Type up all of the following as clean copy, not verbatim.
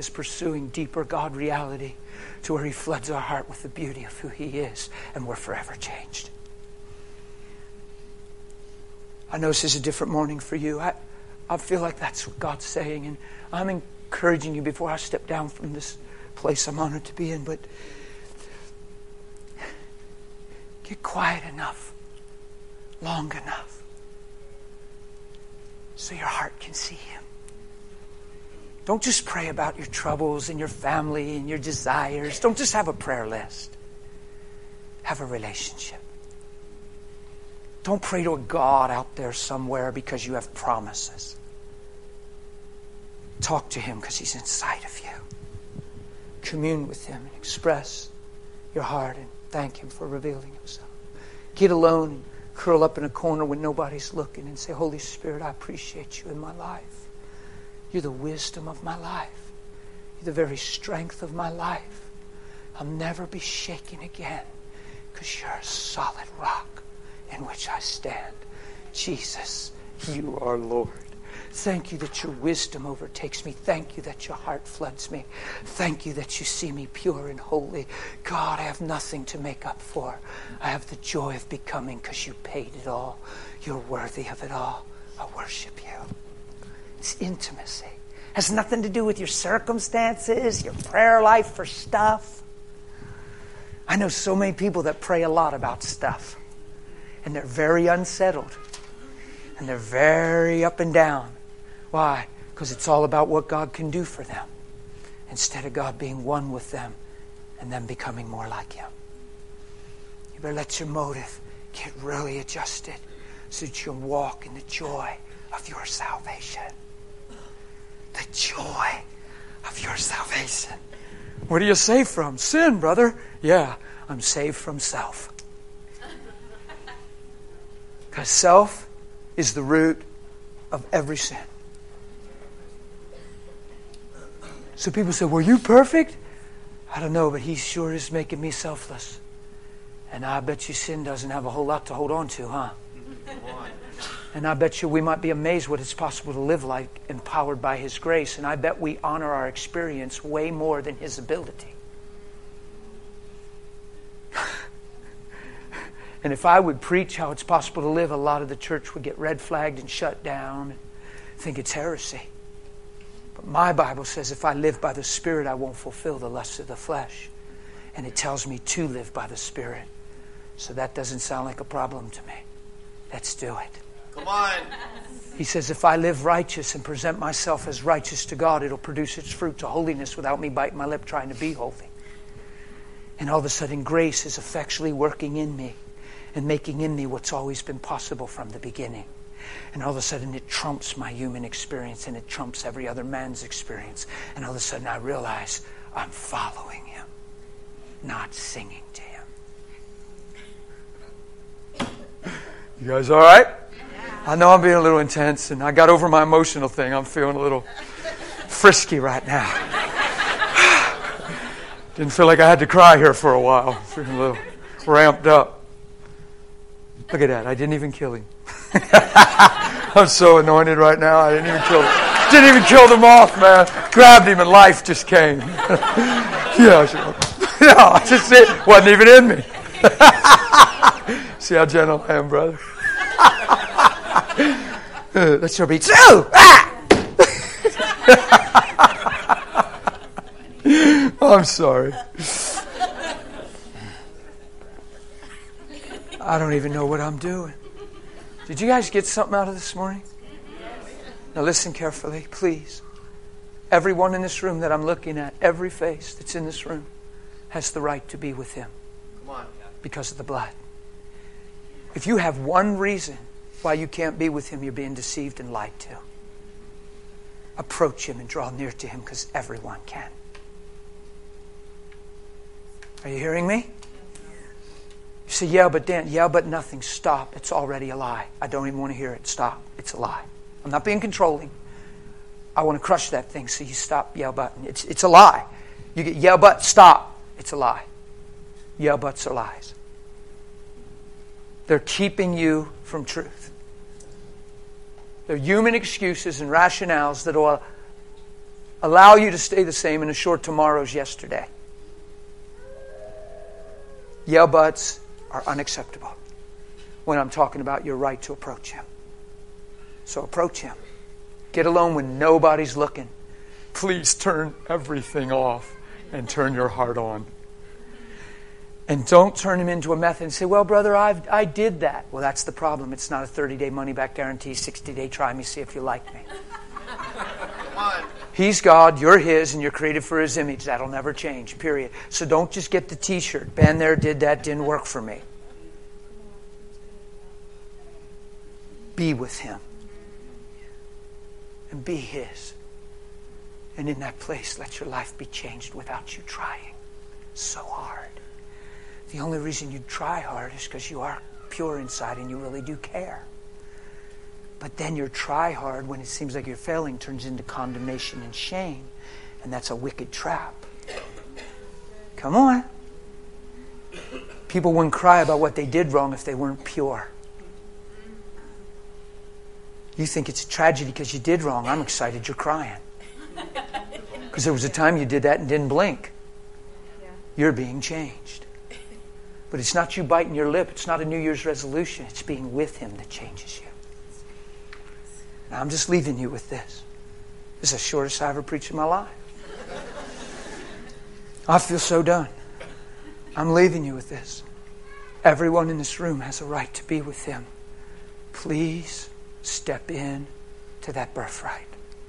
is pursuing deeper God reality to where He floods our heart with the beauty of who He is, and we're forever changed. I know this is a different morning for you. I feel like that's what God's saying, and I'm encouraging you before I step down from this place I'm honored to be in, but get quiet enough, long enough, so your heart can see Him. Don't just pray about your troubles and your family and your desires. Don't just have a prayer list. Have a relationship. Don't pray to a God out there somewhere because you have promises. Talk to Him because He's inside of you. Commune with Him and express your heart and thank Him for revealing Himself. Get alone and curl up in a corner when nobody's looking and say, Holy Spirit, I appreciate You in my life. You're the wisdom of my life. You're the very strength of my life. I'll never be shaken again because You're a solid rock in which I stand. Jesus, You are Lord. Thank You that Your wisdom overtakes me. Thank You that Your heart floods me. Thank You that You see me pure and holy. God, I have nothing to make up for. I have the joy of becoming because You paid it all. You're worthy of it all. I worship You. It's intimacy. It has nothing to do with your circumstances, your prayer life for stuff. I know so many people that pray a lot about stuff. And they're very unsettled. And they're very up and down. Why? Because it's all about what God can do for them, instead of God being one with them and them becoming more like Him. You better let your motive get really adjusted so that you can walk in the joy of your salvation. The joy of your salvation. What are you saved from? Sin, brother. Yeah, I'm saved from self. Because self is the root of every sin. So people say, were you perfect? I don't know, but He sure is making me selfless. And I bet you sin doesn't have a whole lot to hold on to, huh? And I bet you we might be amazed what it's possible to live like, empowered by His grace. And I bet we honor our experience way more than His ability. And if I would preach how it's possible to live, a lot of the church would get red flagged and shut down and think it's heresy. But my Bible says if I live by the Spirit, I won't fulfill the lusts of the flesh. And it tells me to live by the Spirit. So that doesn't sound like a problem to me. Let's do it. Come on. He says if I live righteous and present myself as righteous to God, it'll produce its fruit to holiness without me biting my lip trying to be holy. And all of a sudden grace is effectually working in me and making in me what's always been possible from the beginning. And all of a sudden it trumps my human experience and it trumps every other man's experience. And all of a sudden I realize I'm following Him, not singing to Him. You guys all right? I know I'm being a little intense and I got over my emotional thing. I'm feeling a little frisky right now. Didn't feel like I had to cry here for a while. Feeling a little ramped up. Look at that. I didn't even kill him. I'm so anointed right now. I didn't even kill the moth, man. Grabbed him and life just came. Yeah, just it wasn't even in me. See how gentle I am, brother. Let's your beats. Oh! I'm sorry. I don't even know what I'm doing. Did you guys get something out of this morning? Now listen carefully, please. Everyone in this room that I'm looking at, every face that's in this room, has the right to be with Him. Come on. Because of the blood. If you have one reason why you can't be with Him, you're being deceived and lied to. Approach Him and draw near to Him because everyone can. Are you hearing me? You say, yeah, but Dan, yeah, but nothing. Stop. It's already a lie. I don't even want to hear it. Stop. It's a lie. I'm not being controlling. I want to crush that thing, so you stop, yeah, but. It's a lie. You get, yeah, but, stop. It's a lie. Yeah, buts are lies. They're keeping you from truth. They're human excuses and rationales that will allow you to stay the same and assure tomorrow's yesterday. Yeah, buts are unacceptable when I'm talking about your right to approach Him. So approach Him. Get alone when nobody's looking. Please turn everything off and turn your heart on. And don't turn Him into a method and say, well, brother, I did that. Well, that's the problem. It's not a 30-day money-back guarantee, 60-day try me, see if you like me. Come on. He's God, you're His, and you're created for His image. That'll never change, period. So don't just get the t-shirt. Been there, did that, didn't work for me. Be with Him. And be His. And in that place, let your life be changed without you trying so hard. The only reason you try hard is because you are pure inside and you really do care. But then your try hard, when it seems like you're failing, turns into condemnation and shame. And that's a wicked trap. Come on. People wouldn't cry about what they did wrong if they weren't pure. You think it's a tragedy because you did wrong. I'm excited you're crying. Because there was a time you did that and didn't blink. You're being changed. But it's not you biting your lip. It's not a New Year's resolution. It's being with Him that changes you. Now, I'm just leaving you with this. This is the shortest I ever preached in my life. I feel so done. I'm leaving you with this. Everyone in this room has a right to be with Him. Please step in to that birthright.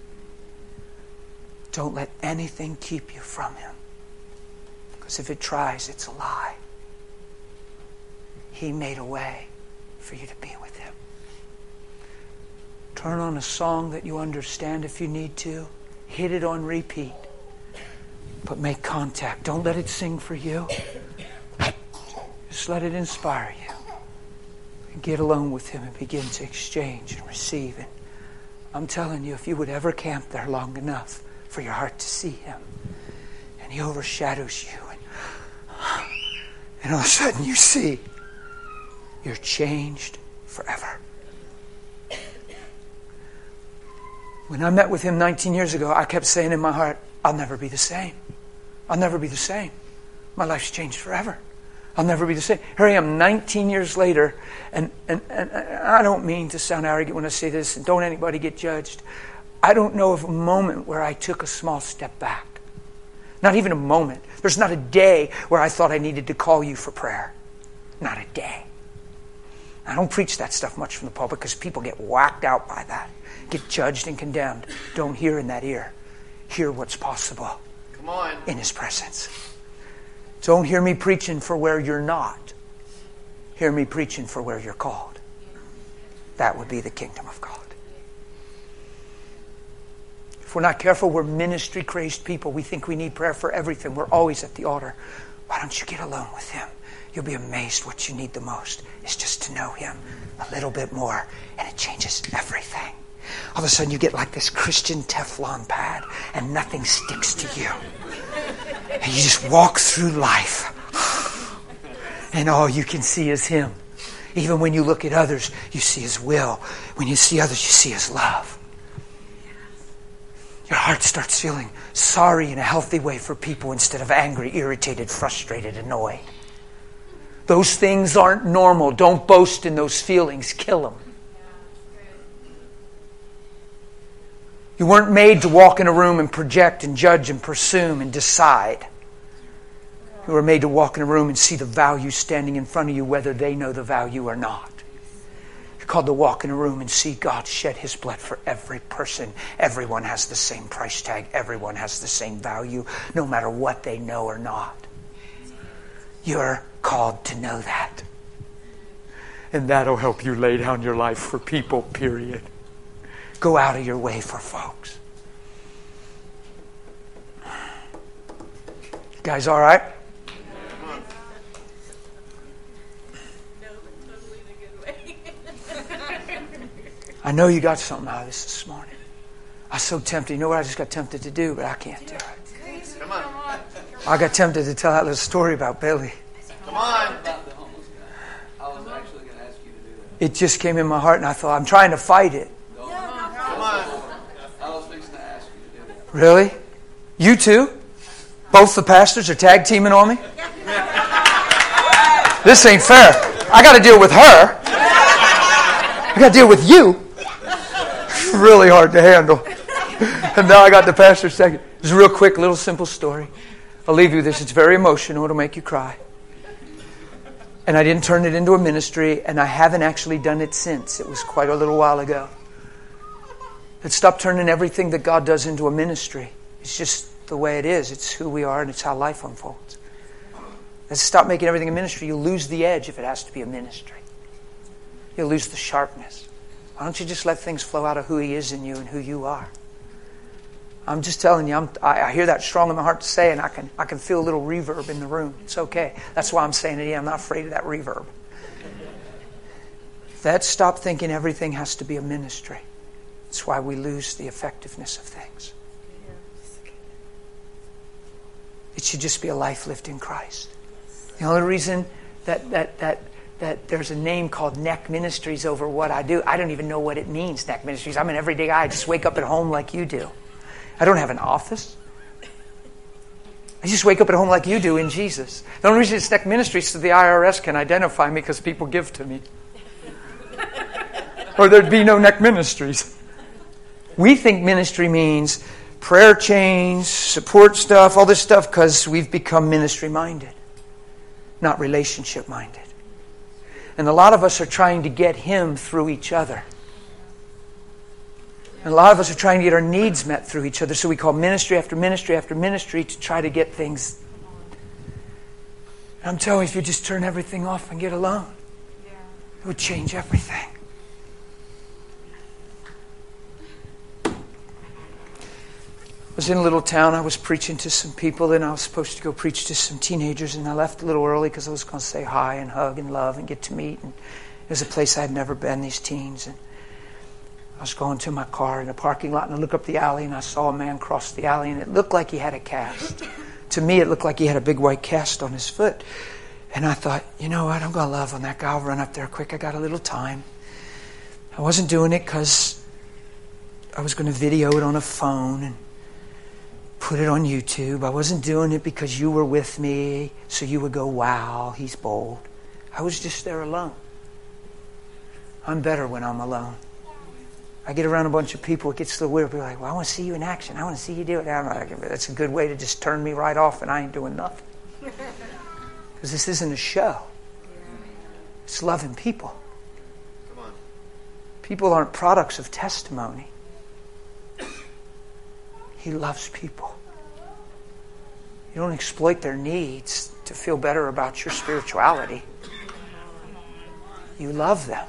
Don't let anything keep you from Him. Because if it tries, it's a lie. He made a way for you to be with Him. Turn on a song that you understand if you need to. Hit it on repeat. But make contact. Don't let it sing for you. Just let it inspire you. And get alone with Him and begin to exchange and receive. And I'm telling you, if you would ever camp there long enough for your heart to see Him, and He overshadows you, and all of a sudden you see, you're changed forever. When I met with Him 19 years ago, I kept saying in my heart, I'll never be the same. I'll never be the same. My life's changed forever. I'll never be the same. Here I am 19 years later, and I don't mean to sound arrogant when I say this, and don't anybody get judged. I don't know of a moment where I took a small step back. Not even a moment. There's not a day where I thought I needed to call you for prayer. Not a day. I don't preach that stuff much from the pulpit because people get whacked out by that. Get judged and condemned. Don't hear in that ear. Hear what's possible. Come on. In His presence. Don't hear me preaching for where you're not. Hear me preaching for where you're called. That would be the kingdom of God. If we're not careful, we're ministry-crazed people. We think we need prayer for everything. We're always at the altar. Why don't you get alone with Him? You'll be amazed what you need the most is just to know Him a little bit more, and it changes everything. All of a sudden you get like this Christian Teflon pad and nothing sticks to you. And you just walk through life and all you can see is Him. Even when you look at others, you see His will. When you see others, you see His love. Your heart starts feeling sorry in a healthy way for people instead of angry, irritated, frustrated, annoyed. Those things aren't normal. Don't boast in those feelings. Kill them. You weren't made to walk in a room and project and judge and presume and decide. You were made to walk in a room and see the value standing in front of you, whether they know the value or not. You're called to walk in a room and see God shed His blood for every person. Everyone has the same price tag. Everyone has the same value, no matter what they know or not. You're called to know that. And that'll help you lay down your life for people, period. Go out of your way for folks. You guys all right? I know you got something out of this morning. I was so tempted. You know what I just got tempted to do, but I can't do it. Come on. I got tempted to tell that little story about Billy. Come on. About the homeless guy. I was actually going to ask you to do that. It just came in my heart, and I thought, I'm trying to fight it. Come on. I was fixing to ask you to do that. Really? You too? Both the pastors are tag teaming on me? This ain't fair. I got to deal with her. I got to deal with you. Really hard to handle. And now I got the pastor second. It's a real quick, little simple story. I'll leave you with this. It's very emotional. It'll make you cry. And I didn't turn it into a ministry, and I haven't actually done it since. It was quite a little while ago. Let's stop turning everything that God does into a ministry. It's just the way it is. It's who we are, and it's how life unfolds. Let's stop making everything a ministry. You'll lose the edge if it has to be a ministry. You'll lose the sharpness. Why don't you just let things flow out of who He is in you and who you are? I'm just telling you, I hear that strong in my heart to say, and I can feel a little reverb in the room. It's okay. That's why I'm saying it. I'm not afraid of that reverb. Let's stop thinking everything has to be a ministry. It's why we lose the effectiveness of things. It should just be a life lived in Christ. The only reason that there's a name called Neck Ministries over what I do, I don't even know what it means, Neck Ministries. I'm an everyday guy. I just wake up at home like you do. I don't have an office. I just wake up at home like you do in Jesus. The only reason it's Neck Ministries is so the IRS can identify me because people give to me. Or there'd be no Neck Ministries. We think ministry means prayer chains, support stuff, all this stuff, because we've become ministry-minded, not relationship-minded. And a lot of us are trying to get Him through each other. And a lot of us are trying to get our needs met through each other. So we call ministry after ministry after ministry to try to get things. And I'm telling you, if you just turn everything off and get alone, it would change everything. I was in a little town. I was preaching to some people. Then I was supposed to go preach to some teenagers. And I left a little early because I was going to say hi and hug and love and get to meet. And it was a place I had never been, these teens. And I was going to my car in the parking lot, and I looked up the alley, and I saw a man cross the alley, and it looked like he had a cast. To me, it looked like he had a big white cast on his foot. And I thought, you know what, I'm going to love on that guy. I'll run up there quick. I got a little time. I wasn't doing it because I was going to video it on a phone and put it on YouTube. I wasn't doing it because you were with me, so you would go, wow, he's bold. I was just there alone. I'm better when I'm alone. I get around a bunch of people, it gets a little weird. People are like, well, I want to see you in action. I want to see you do it. I'm like, that's a good way to just turn me right off and I ain't doing nothing. Because this isn't a show. It's loving people. Come on. People aren't products of testimony. He loves people. You don't exploit their needs to feel better about your spirituality. You love them.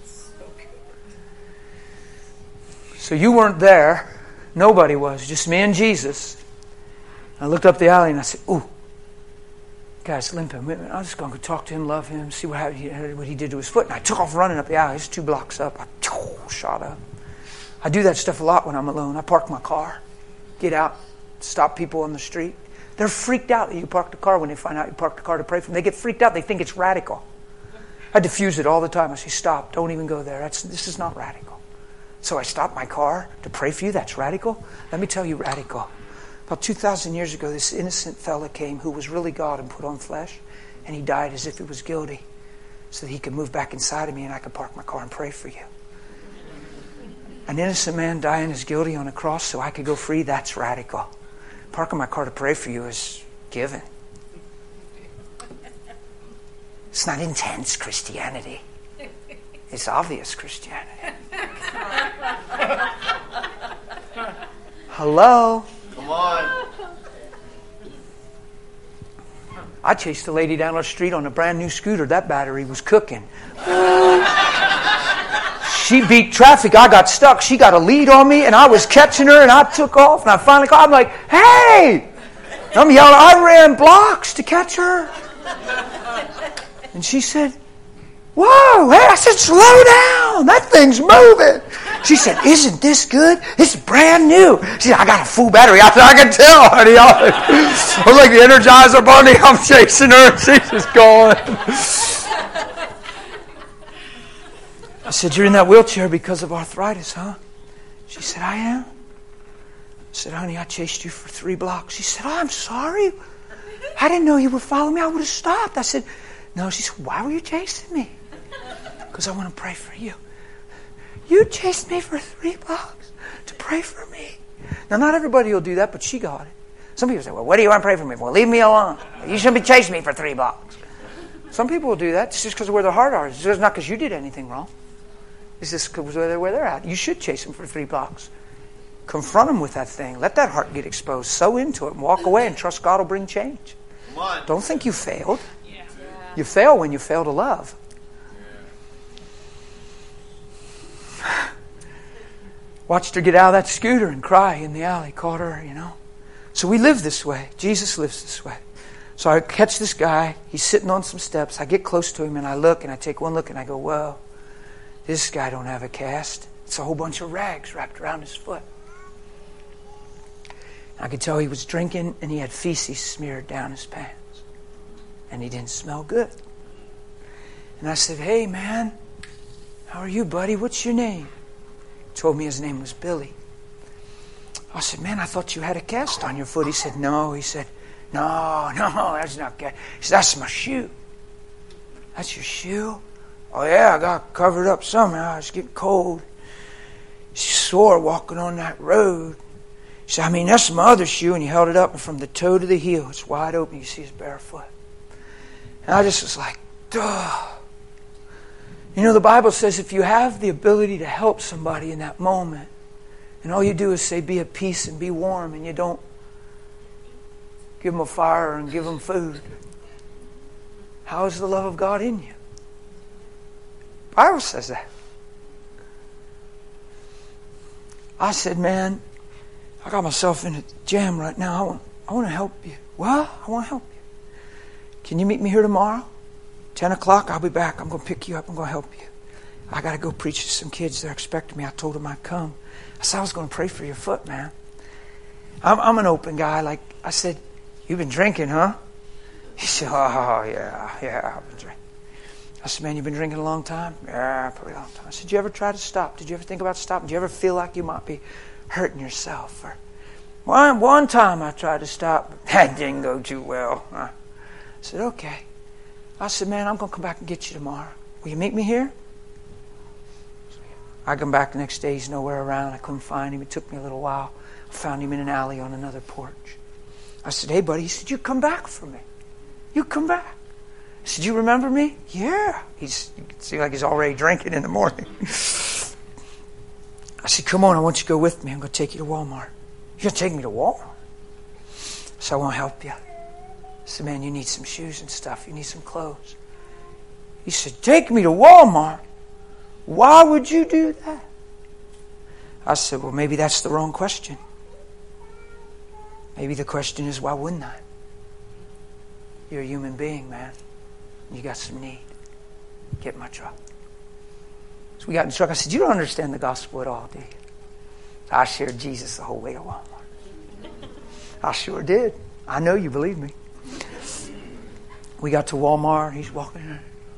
So you weren't there. Nobody was. Just me and Jesus. I looked up the alley and I said, ooh, guy's limping. I'm just going to go talk to him, love him, see what he did to his foot. And I took off running up the alley. It's 2 blocks up. I shot up. I do that stuff a lot when I'm alone. I park my car, get out, stop people on the street. They're freaked out that you parked the car when they find out you parked the car to pray for them. They get freaked out. They think it's radical. I diffuse it all the time. I say, stop. Don't even go there. This is not radical. So I stopped my car to pray for you. That's radical? Let me tell you radical. About 2,000 years ago, this innocent fella came who was really God and put on flesh. And he died as if he was guilty so that he could move back inside of me and I could park my car and pray for you. An innocent man dying as guilty on a cross so I could go free, that's radical. Parking my car to pray for you is given. It's not intense Christianity. It's obvious Christianity. Hello? Come on. I chased a lady down the street on a brand new scooter. That battery was cooking. She beat traffic. I got stuck. She got a lead on me, and I was catching her, and I took off, and I finally caught. I'm like, hey! And I'm yelling. I ran blocks to catch her. And she said, whoa, hey, I said, slow down. That thing's moving. She said, isn't this good? This is brand new. She said, I got a full battery. I said, I can tell, honey. I'm like the Energizer Bunny. I'm chasing her, and she's just going. I said, you're in that wheelchair because of arthritis, huh? She said, I am. said, honey, I chased you for 3 blocks. She said, oh, I'm sorry. I didn't know you were following me. I would have stopped. I said, no. She said, why were you chasing me? Because I want to pray for you. You chased me for 3 blocks to pray for me. Now, not everybody will do that, but she got it. Some people say, well, what do you want to pray for me for? Leave me alone. You shouldn't be chasing me for 3 blocks. Some people will do that. It's just because of where their heart is. It's not because you did anything wrong. It's just because of where they're at. You should chase them for 3 blocks. Confront them with that thing. Let that heart get exposed. Sow into it and walk away and trust God will bring change. Come on. Don't think you failed. Yeah. You fail when you fail to love. Yeah. Watched her get out of that scooter and cry in the alley. Caught her, So we live this way. Jesus lives this way. So I catch this guy. He's sitting on some steps. I get close to him and I look and I take one look and I go, whoa, this guy don't have a cast. It's a whole bunch of rags wrapped around his foot. I could tell he was drinking and he had feces smeared down his pants. And he didn't smell good. And I said, hey man, how are you, buddy? What's your name? He told me his name was Billy. I said, man, I thought you had a cast on your foot. He said, no. He said, no, that's not gas. He said, that's my shoe. That's your shoe? Oh yeah, I got covered up somehow. It's getting cold. He's sore walking on that road. He said, that's my other shoe. And he held it up, and from the toe to the heel, it's wide open. You see his bare foot. And I just was like, duh. The Bible says if you have the ability to help somebody in that moment, and all you do is say, be at peace and be warm, and you don't give them a fire and give them food, how is the love of God in you? The Bible says that. I said, man, I got myself in a jam right now. I want to help you. Well, I want to help you. Can you meet me here tomorrow? 10 o'clock, I'll be back. I'm going to pick you up. I'm going to help you. I got to go preach to some kids. They're expecting me. I told them I'd come. I said, I was going to pray for your foot, man. I'm an open guy. I said, you've been drinking, huh? He said, oh, yeah, I've been drinking. I said, man, you've been drinking a long time? Yeah, probably a long time. I said, did you ever try to stop? Did you ever think about stopping? Did you ever feel like you might be hurting yourself? Or one time I tried to stop, but that didn't go too well. I said, okay. I said, man, I'm going to come back and get you tomorrow. Will you meet me here? I come back the next day. He's nowhere around. I couldn't find him. It took me a little while. I found him in an alley on another porch. I said, hey, buddy. He said, you come back for me. You come back. I said, you remember me? Yeah. You can see like he's already drinking in the morning. I said, come on. I want you to go with me. I'm going to take you to Walmart. You're going to take me to Walmart? So I want to help you. I said, man, you need some shoes and stuff. You need some clothes. He said, take me to Walmart? Why would you do that? I said, well, maybe that's the wrong question. Maybe the question is, why wouldn't I? You're a human being, man. You got some need. Get in my truck. So we got in the truck. I said, you don't understand the gospel at all, do you? So I shared Jesus the whole way to Walmart. I sure did. I know you believe me. We got to Walmart. He's walking in.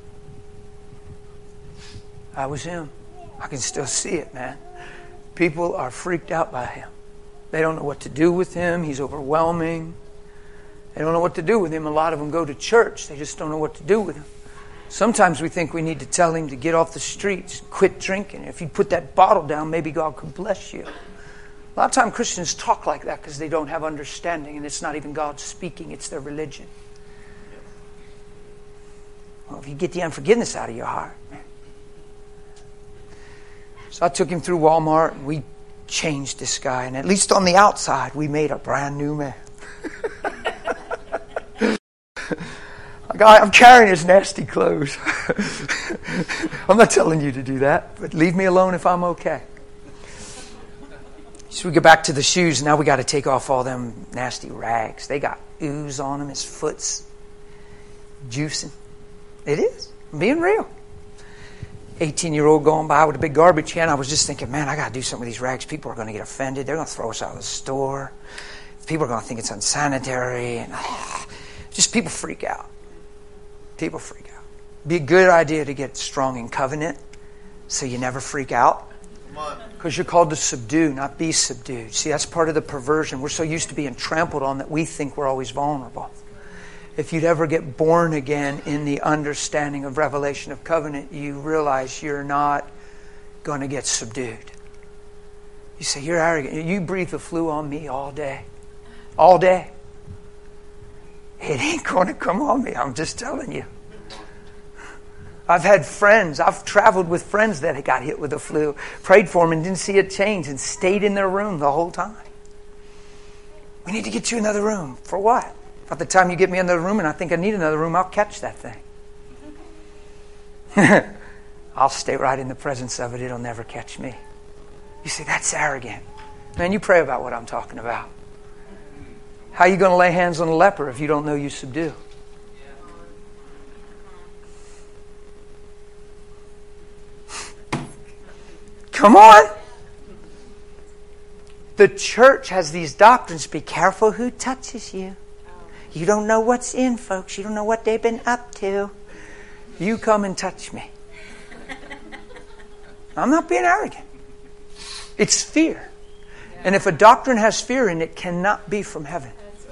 That was him. I can still see it, man. People are freaked out by him. They don't know what to do with him. He's overwhelming. They don't know what to do with him. A lot of them go to church. They just don't know what to do with him. Sometimes we think we need to tell him to get off the streets, quit drinking. If you put that bottle down, maybe God could bless you. A lot of times Christians talk like that because they don't have understanding, and it's not even God speaking, it's their religion. Well, if you get the unforgiveness out of your heart, man. So I took him through Walmart, and we changed this guy, and at least on the outside, we made a brand new man. I'm carrying his nasty clothes. I'm not telling you to do that, but leave me alone if I'm okay. So we get back to the shoes. Now we got to take off all them nasty rags. They got ooze on them. His foot's juicing. It is. I'm being real. 18-year-old going by with a big garbage can. I was just thinking, man, I got to do something with these rags. People are going to get offended. They're going to throw us out of the store. People are going to think it's unsanitary. And just people freak out. People freak out. Be a good idea to get strong in covenant so you never freak out. Come on. Because you're called to subdue, not be subdued. See, that's part of the perversion. We're so used to being trampled on that we think we're always vulnerable. If you'd ever get born again in the understanding of revelation of covenant, you realize you're not going to get subdued. You say, you're arrogant. You breathe the flu on me all day. All day. It ain't going to come on me. I'm just telling you. I've had friends. I've traveled with friends that got hit with the flu. Prayed for them and didn't see it change and stayed in their room the whole time. We need to get you another room. For what? By the time you get me another room and I think I need another room, I'll catch that thing. I'll stay right in the presence of it. It'll never catch me. You say, that's arrogant. Man, you pray about what I'm talking about. How are you going to lay hands on a leper if you don't know you subdue? Come on. The church has these doctrines. Be careful who touches you. You don't know what's in, folks. You don't know what they've been up to. You come and touch me. I'm not being arrogant. It's fear. And if a doctrine has fear in it, it cannot be from heaven.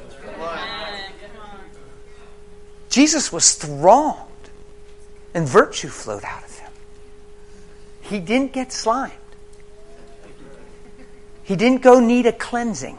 Jesus was thronged and virtue flowed out of him. He didn't get slimed. He didn't go need a cleansing.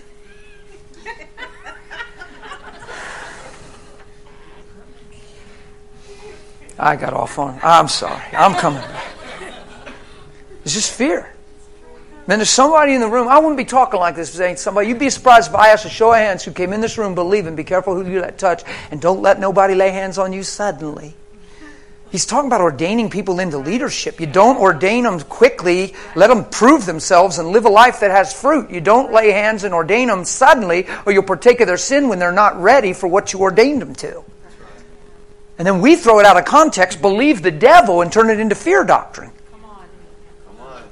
I got off on. I'm sorry. I'm coming back. It's just fear. Man, there's somebody in the room. I wouldn't be talking like this if there ain't somebody. You'd be surprised if I asked a show of hands who came in this room believing. Be careful who you let touch. And don't let nobody lay hands on you suddenly. He's talking about ordaining people into leadership. You don't ordain them quickly. Let them prove themselves and live a life that has fruit. You don't lay hands and ordain them suddenly, or you'll partake of their sin when they're not ready for what you ordained them to. And then we throw it out of context, believe the devil, and turn it into fear doctrine. Come on.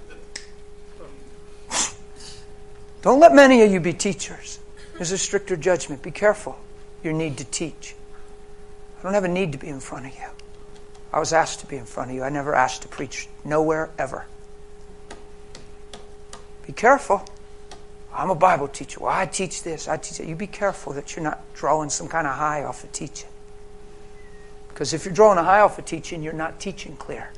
Don't let many of you be teachers. There's a stricter judgment. Be careful your need to teach. I don't have a need to be in front of you. I was asked to be in front of you. I never asked to preach nowhere ever. Be careful. I'm a Bible teacher. Well, I teach this. I teach that. You be careful that you're not drawing some kind of high off of teaching. Because if you're drawing a high off of teaching, you're not teaching clear.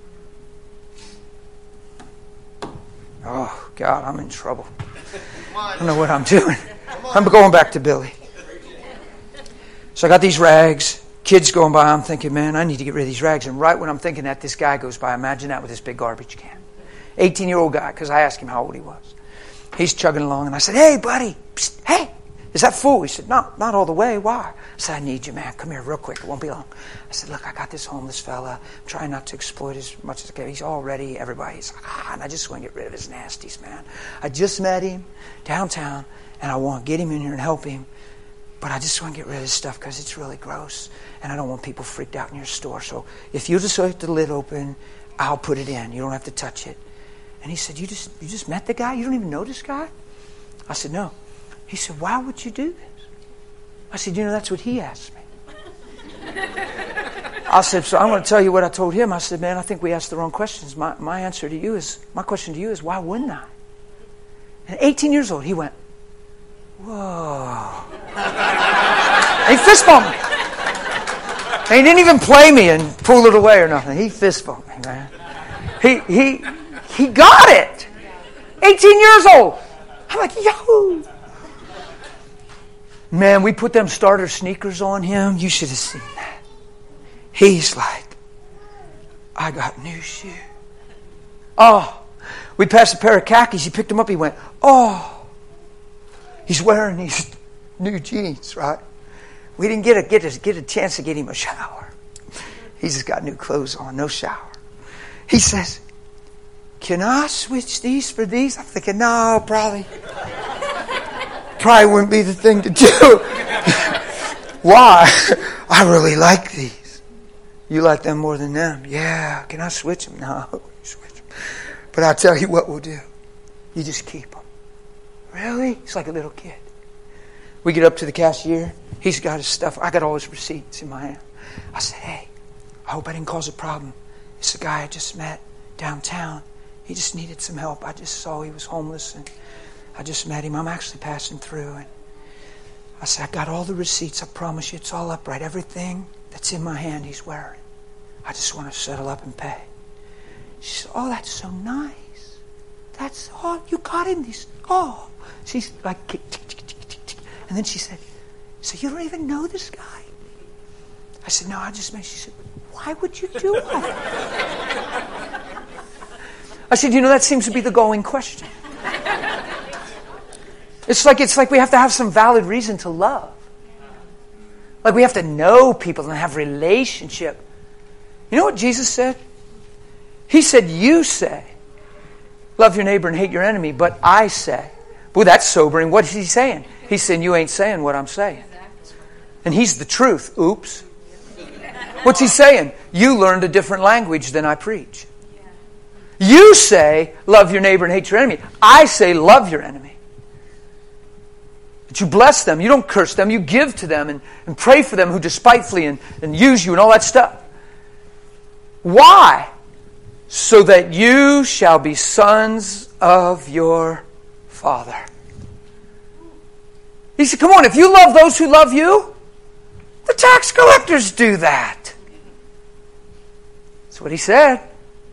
Oh, God, I'm in trouble. I don't know what I'm doing. I'm going back to Billy. So I got these rags. Kids going by. I'm thinking, man, I need to get rid of these rags. And right when I'm thinking that, this guy goes by. Imagine that with this big garbage can. 18-year-old guy, because I asked him how old he was. He's chugging along, and I said, hey, buddy. Psst, hey, is that full? He said, no, not all the way. Why? I said, I need you, man. Come here real quick. It won't be long. I said, look, I got this homeless fella. I'm trying not to exploit as much as I can. He's all ready. Everybody's like, and I just want to get rid of his nasties, man. I just met him downtown, and I want to get him in here and help him. But I just want to get rid of this stuff because it's really gross. And I don't want people freaked out in your store. So if you just leave the lid open, I'll put it in. You don't have to touch it. And he said, you just met the guy? You don't even know this guy? I said, no. He said, why would you do this? I said, that's what he asked me. I said, so I'm going to tell you what I told him. I said, man, I think we asked the wrong questions. My question to you is, why wouldn't I? And 18 years old, he went, whoa. He fist bumped me. And he didn't even play me and pull it away or nothing. He fist bumped me, man. He got it. 18 years old. I'm like, yo. Man, we put them starter sneakers on him. You should have seen that. He's like, I got new shoes. Oh. We passed a pair of khakis. He picked them up. He went, oh. He's wearing these new jeans, right? We didn't get a chance to get him a shower. He's just got new clothes on, no shower. He says, can I switch these for these? I'm thinking, no, probably wouldn't be the thing to do. Why? I really like these. You like them more than them? Yeah. Can I switch them? No, switch them. But I'll tell you what we'll do. You just keep them. Really? He's like a little kid. We get up to the cashier. He's got his stuff. I got all his receipts in my hand. I said, hey, I hope I didn't cause a problem. It's a guy I just met downtown. He just needed some help. I just saw he was homeless, and I just met him. I'm actually passing through. And I said, I got all the receipts. I promise you it's all upright. Everything that's in my hand he's wearing. I just want to settle up and pay. She said, oh, that's so nice. That's all you got in these. Oh. She's like, tick, tick, tick, tick, tick, tick. And then she said, so you don't even know this guy? I said, no, I just met. She said, why would you do that? I said, that seems to be the going question. It's like we have to have some valid reason to love. Like we have to know people and have relationship. You know what Jesus said? He said, you say, love your neighbor and hate your enemy, but I say. Boy, that's sobering. What is he saying? He's saying, you ain't saying what I'm saying. And he's the truth. Oops. What's he saying? You learned a different language than I preach. You say, love your neighbor and hate your enemy. I say, love your enemy. But you bless them. You don't curse them. You give to them and pray for them who despitefully and use you and all that stuff. Why? So that you shall be sons of your Father. He said, come on, if you love those who love you, the tax collectors do that. That's what he said.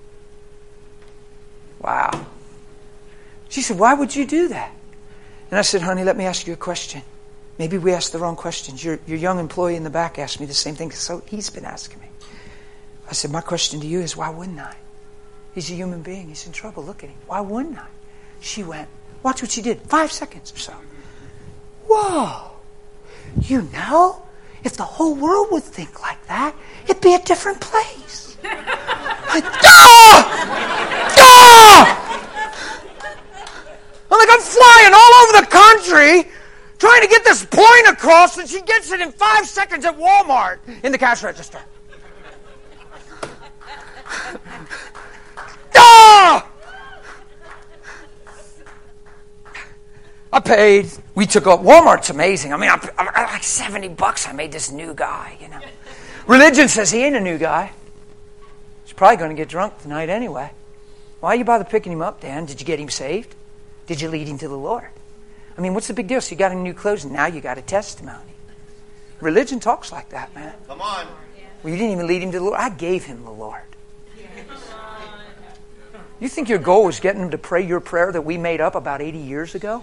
Wow. She said, why would you do that? And I said, honey, let me ask you a question. Maybe we asked the wrong questions. Your young employee in the back asked me the same thing, so he's been asking me. I said, my question to you is, why wouldn't I? He's a human being. He's in trouble. Look at him. Why wouldn't I? She went, watch what she did. 5 seconds or so. Whoa. If the whole world would think like that, it'd be a different place. I'm like, I'm flying all over the country trying to get this point across, and she gets it in 5 seconds at Walmart in the cash register. I paid. We took up. Walmart's amazing. I mean, I like $70. I made this new guy, Religion says he ain't a new guy. He's probably going to get drunk tonight anyway. Why you bother picking him up, Dan? Did you get him saved? Did you lead him to the Lord? I mean, what's the big deal? So you got him new clothes, and now you got a testimony. Religion talks like that, man. Come on. Well, you didn't even lead him to the Lord. I gave him the Lord. You think your goal was getting him to pray your prayer that we made up about 80 years ago?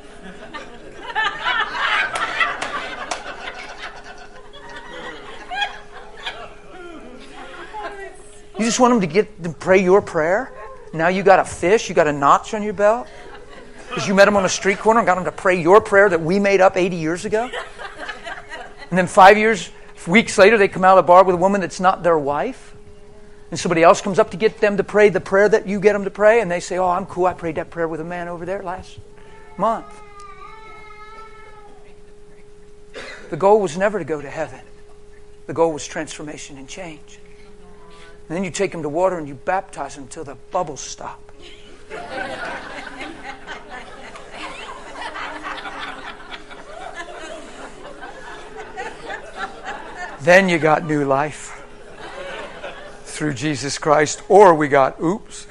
You just want him to get to pray your prayer? Now you got a fish, you got a notch on your belt? Because you met him on a street corner and got him to pray your prayer that we made up 80 years ago? And then 5 weeks later, they come out of the bar with a woman that's not their wife? And somebody else comes up to get them to pray the prayer that you get them to pray, and they say, oh, I'm cool, I prayed that prayer with a man over there last month. The goal was never to go to heaven. The goal was transformation and change. And then you take them to water and you baptize them until the bubbles stop. Then you got new life through Jesus Christ, or we got oops.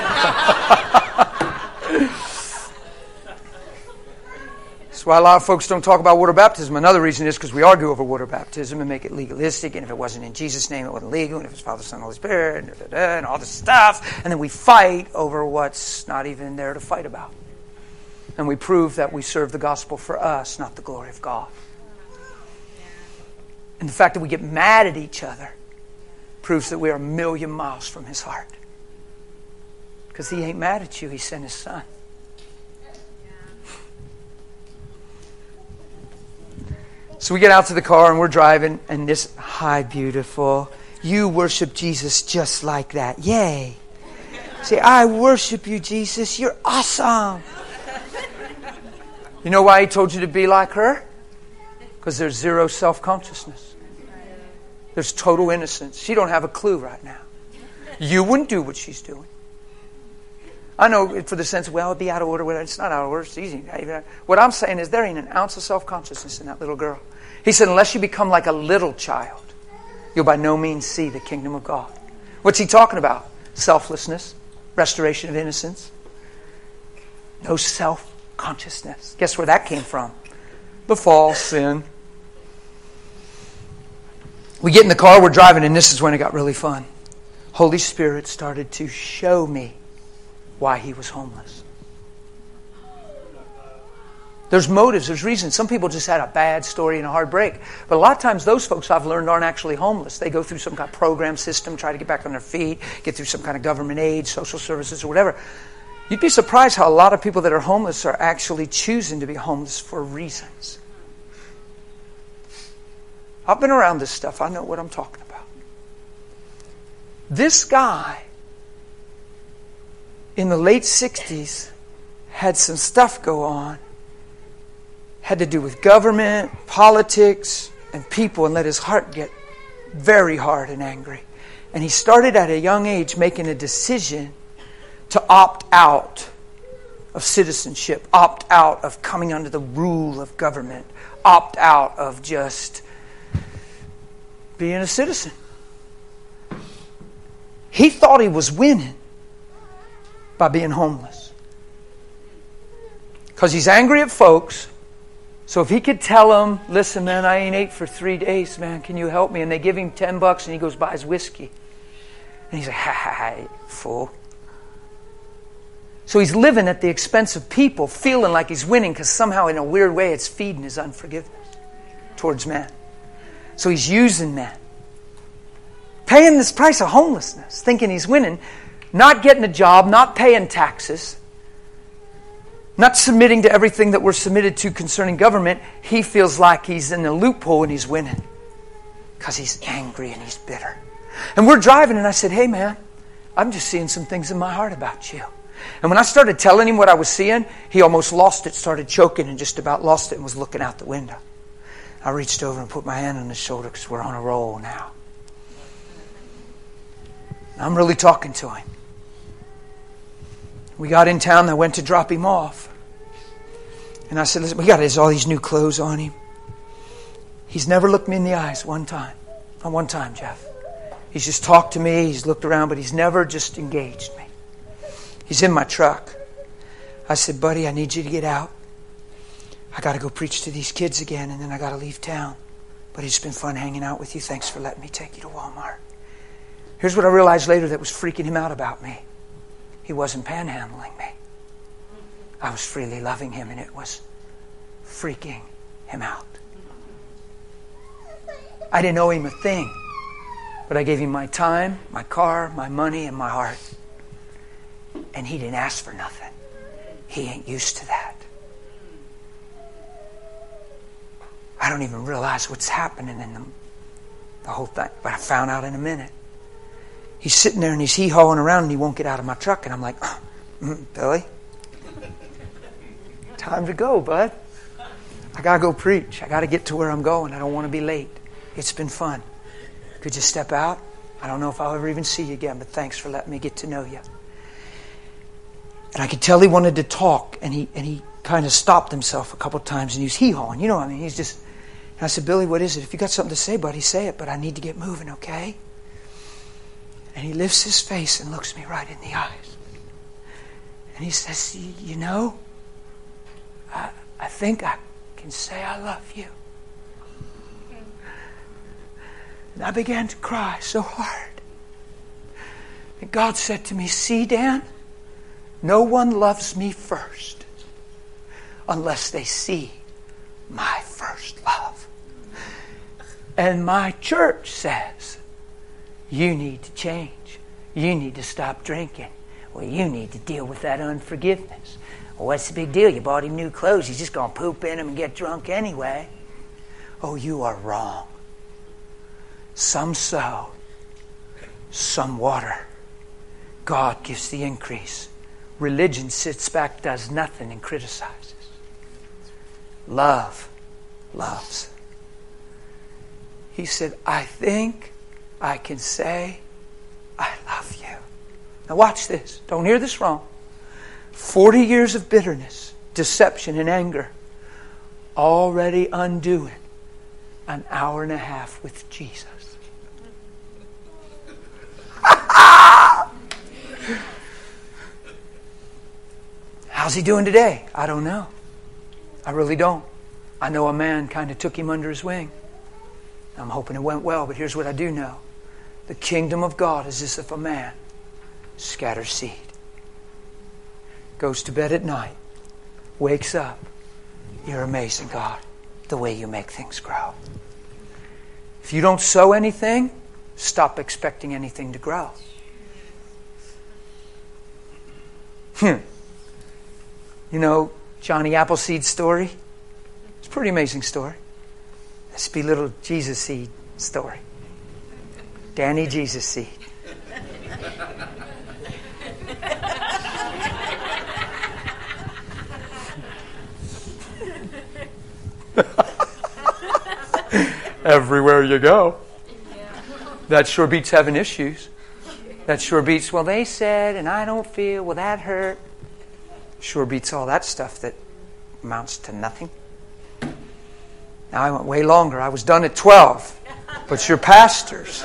That's why a lot of folks don't talk about water baptism. Another reason is because we argue over water baptism and make it legalistic, and if it wasn't in Jesus' name, it wasn't legal, and if it's Father, Son, Holy Spirit, and all this stuff, and then we fight over what's not even there to fight about. And we prove that we serve the gospel for us, not the glory of God. And the fact that we get mad at each other proves that we are a million miles from His heart. Because He ain't mad at you. He sent His Son. So we get out to the car and we're driving, and this, hi, beautiful. You worship Jesus just like that. Yay. Say, I worship you, Jesus. You're awesome. You know why He told you to be like her? Because there's zero self-consciousness. There's total innocence. She don't have a clue right now. You wouldn't do what she's doing. I know for the sense of, well, it'd be out of order. Well, it's not out of order. It's easy. What I'm saying is there ain't an ounce of self-consciousness in that little girl. He said, unless you become like a little child, you'll by no means see the kingdom of God. What's He talking about? Selflessness, restoration of innocence. No self-consciousness. Guess where that came from? The fall, sin. We get in the car, we're driving, and this is when it got really fun. Holy Spirit started to show me why he was homeless. There's motives, there's reasons. Some people just had a bad story and a hard break. But a lot of times those folks I've learned aren't actually homeless. They go through some kind of program system, try to get back on their feet, get through some kind of government aid, social services, or whatever. You'd be surprised how a lot of people that are homeless are actually choosing to be homeless for reasons. I've been around this stuff. I know what I'm talking about. This guy in the late 60s had some stuff go on. Had to do with government, politics, and people, and let his heart get very hard and angry. And he started at a young age making a decision to opt out of citizenship, opt out of coming under the rule of government, opt out of just being a citizen. He thought he was winning by being homeless. Because he's angry at folks. So if he could tell them, listen, man, I ain't ate for 3 days, man. Can you help me? And they give him $10 and he goes buys whiskey. And he's like, ha ha ha, fool. So he's living at the expense of people, feeling like he's winning because somehow in a weird way it's feeding his unforgiveness towards men. So he's using men. Paying this price of homelessness, thinking he's winning, not getting a job, not paying taxes, not submitting to everything that we're submitted to concerning government. He feels like he's in a loophole and he's winning because he's angry and he's bitter. And we're driving and I said, hey man, I'm just seeing some things in my heart about you. And when I started telling him what I was seeing, he almost lost it, started choking and just about lost it and was looking out the window. I reached over and put my hand on his shoulder because we're on a roll now. I'm really talking to him. We got in town and I went to drop him off. And I said, listen, we got all these new clothes on him. He's never looked me in the eyes one time. Not one time, Jeff. He's just talked to me, he's looked around, but he's never just engaged me. He's in my truck. I said, buddy, I need you to get out. I got to go preach to these kids again, and then I got to leave town. But it's been fun hanging out with you. Thanks for letting me take you to Walmart. Here's what I realized later that was freaking him out about me. He wasn't panhandling me. I was freely loving him, and it was freaking him out. I didn't owe him a thing, but I gave him my time, my car, my money, and my heart. And he didn't ask for nothing. He ain't used to that. I don't even realize what's happening in the whole thing, but I found out in a minute. He's sitting there and he's hee-hawing around and he won't get out of my truck. And I'm like, Billy, time to go, bud. I got to go preach. I got to get to where I'm going. I don't want to be late. It's been fun. Could you step out? I don't know if I'll ever even see you again, but thanks for letting me get to know you. And I could tell he wanted to talk, and he kind of stopped himself a couple of times, and he was hee-hawing. You know what I mean? He's just... And I said, Billy, what is it? If you got something to say, buddy, say it, but I need to get moving, okay? And he lifts his face and looks me right in the eyes. And he says, you know, I think I can say I love you. And I began to cry so hard. And God said to me, see, Dan, no one loves me first unless they see my first love. And my church says, you need to change. You need to stop drinking. Well, you need to deal with that unforgiveness. Well, what's the big deal? You bought him new clothes. He's just going to poop in them and get drunk anyway. Oh, you are wrong. Some sow, some water. God gives the increase. Religion sits back, does nothing, and criticizes. Love loves. He said, I think I can say I love you. Now watch this. Don't hear this wrong. 40 years of bitterness, deception, and anger already undoing an hour and a half with Jesus. How's he doing today? I don't know. I really don't. I know a man kind of took him under his wing. I'm hoping it went well, but here's what I do know. The kingdom of God is as if a man scatters seed. Goes to bed at night. Wakes up. You're amazing, God, the way you make things grow. If you don't sow anything, stop expecting anything to grow. You know Johnny Appleseed's story? It's a pretty amazing story. Let's be little Jesus Seed story. Danny Jesus Seed. Everywhere you go. That sure beats having issues. That sure beats, well, they said, and I don't feel, well, that hurt. Sure beats all that stuff that amounts to nothing. Now, I went way longer. I was done at 12. But you're pastors.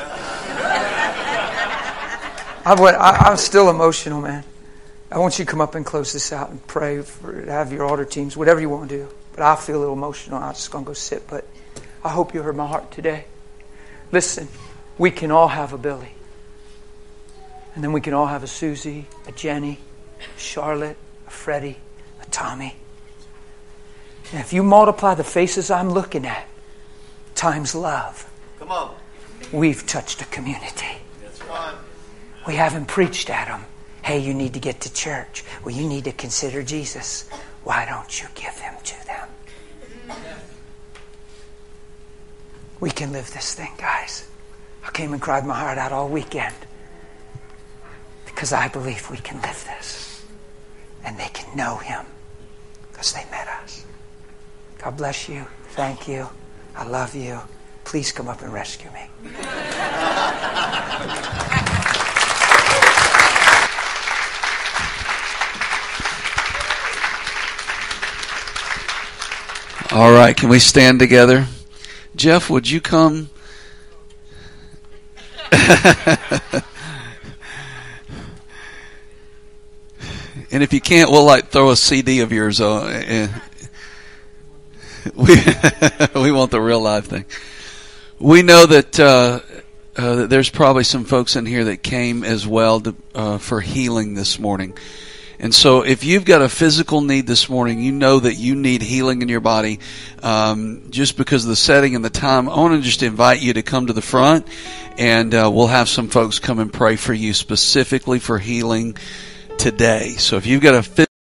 I'm still emotional, man. I want you to come up and close this out and pray, have your altar teams, whatever you want to do. But I feel a little emotional. I'm just going to go sit. But I hope you heard my heart today. Listen, we can all have a Billy. And then we can all have a Susie, a Jenny, a Charlotte, a Freddie, a Tommy. And if you multiply the faces I'm looking at times love, Come on. we've touched a community. That's right. We haven't preached at them. Hey, you need to get to church. Well, you need to consider Jesus. Why don't you give him to them? We can live this thing, guys. I came and cried my heart out all weekend because I believe we can live this. And they can know him because they met us. God bless you. Thank you. I love you. Please come up and rescue me. All right, can we stand together? Jeff, would you come? And if you can't, we'll throw a CD of yours on. We want the real live thing. We know that there's probably some folks in here that came as well for healing this morning. And so if you've got a physical need this morning, you know that you need healing in your body, just because of the setting and the time, I want to just invite you to come to the front, and we'll have some folks come and pray for you specifically for healing today. So if you've got a